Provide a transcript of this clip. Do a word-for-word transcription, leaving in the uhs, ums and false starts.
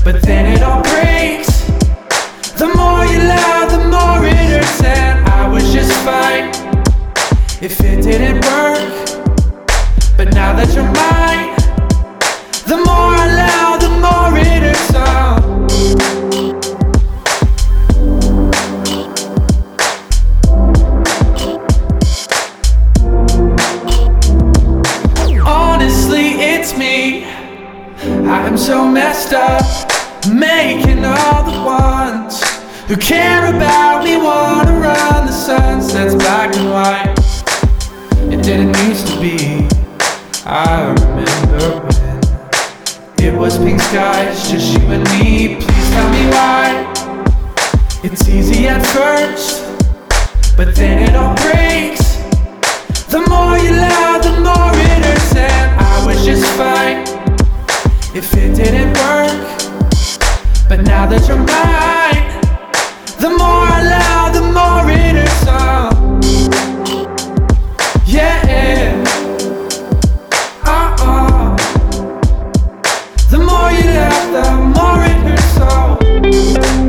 but then it all breaks. The more you lie, the more it hurts, and I was just fine if it didn't work. But now that you're mine, the more I lie, the more it hurts. Oh. Honestly, it's me. I am so messed up, making all the ones who care about me wanna run. The sunsets black and white. It didn't used to be. I remember when it was pink skies, just you and me. Please tell me why. It's easy at first, but then it all breaks. The more you lie, the more it hurts, and I was just fine if it didn't work. But now that you're mine, the more I lie, the more it hurts. Oh. Yeah. Uh-uh. The more you lie, the more it hurts. Oh.